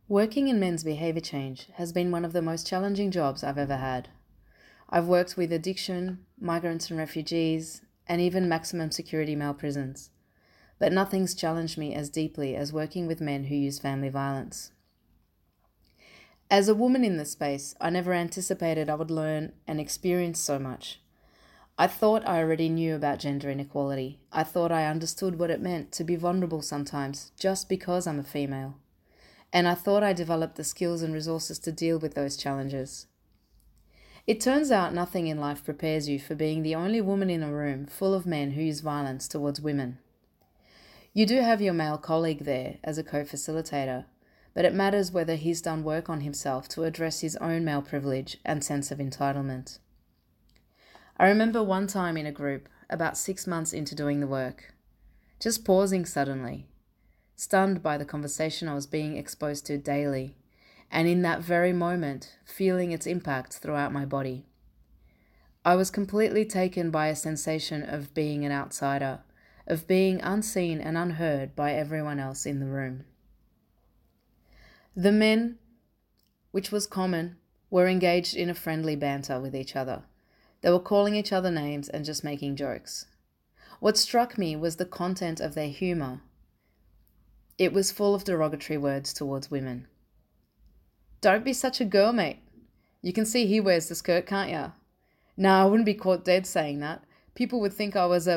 Working in men's behaviour change has been one of the most challenging jobs I've ever had. I've worked with addiction, migrants and refugees, and even maximum security male prisons. But nothing's challenged me as deeply as working with men who use family violence. As a woman in this space, I never anticipated I would learn and experience so much. I thought I already knew about gender inequality. I thought I understood what it meant to be vulnerable sometimes just because I'm a female. And I thought I developed the skills and resources to deal with those challenges. It turns out nothing in life prepares you for being the only woman in a room full of men who use violence towards women. You do have your male colleague there as a co-facilitator, but it matters whether he's done work on himself to address his own male privilege and sense of entitlement. I remember one time in a group, about 6 months into doing the work, just pausing suddenly, stunned by the conversation I was being exposed to daily, and in that very moment, feeling its impact throughout my body. I was completely taken by a sensation of being an outsider, of being unseen and unheard by everyone else in the room. The men, which was common, were engaged in a friendly banter with each other. They were calling each other names and just making jokes. What struck me was the content of their humour. It was full of derogatory words towards women. "Don't be such a girl, mate. You can see he wears the skirt, can't ya? Nah, I wouldn't be caught dead saying that. People would think I was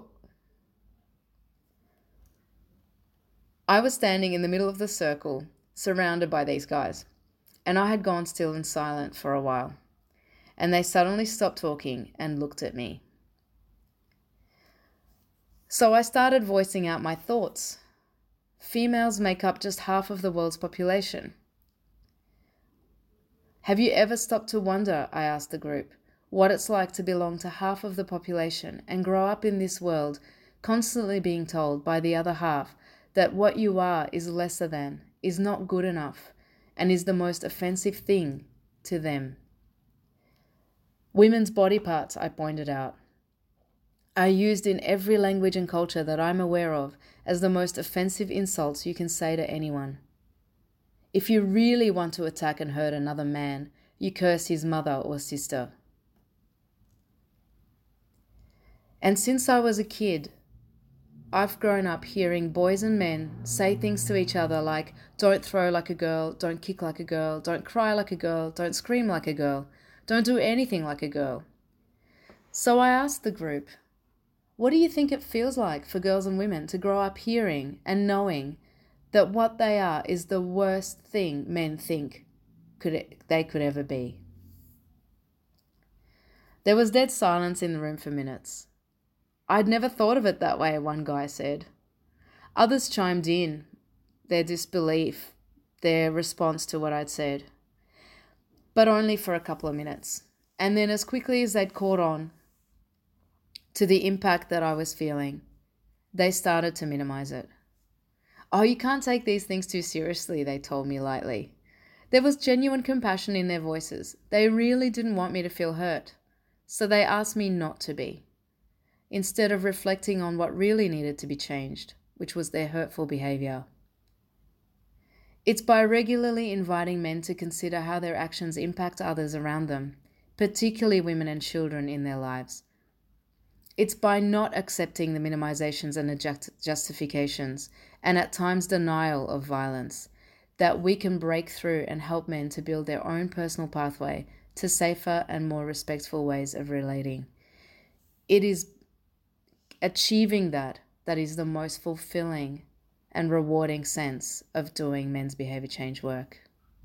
I was standing in the middle of the circle, surrounded by these guys, and I had gone still and silent for a while, and they suddenly stopped talking and looked at me. So I started voicing out my thoughts. Females make up just half of the world's population. Have you ever stopped to wonder, I asked the group, what it's like to belong to half of the population and grow up in this world constantly being told by the other half that what you are is lesser than, is not good enough, and is the most offensive thing to them? Women's body parts, I pointed out, are used in every language and culture that I'm aware of as the most offensive insults you can say to anyone. If you really want to attack and hurt another man, you curse his mother or sister. And since I was a kid, I've grown up hearing boys and men say things to each other like, don't throw like a girl, don't kick like a girl, don't cry like a girl, don't scream like a girl, don't do anything like a girl. So I asked the group, what do you think it feels like for girls and women to grow up hearing and knowing that what they are is the worst thing men think they could ever be? There was dead silence in the room for minutes. I'd never thought of it that way, one guy said. Others chimed in, their disbelief, their response to what I'd said, but only for a couple of minutes. And then as quickly as they'd caught on to the impact that I was feeling, they started to minimize it. Oh, you can't take these things too seriously, they told me lightly. There was genuine compassion in their voices. They really didn't want me to feel hurt, so they asked me not to be, instead of reflecting on what really needed to be changed, which was their hurtful behaviour. It's by regularly inviting men to consider how their actions impact others around them, particularly women and children in their lives. It's by not accepting the minimizations and justifications, and at times denial of violence, that we can break through and help men to build their own personal pathway to safer and more respectful ways of relating. It is achieving that is the most fulfilling and rewarding sense of doing men's behaviour change work.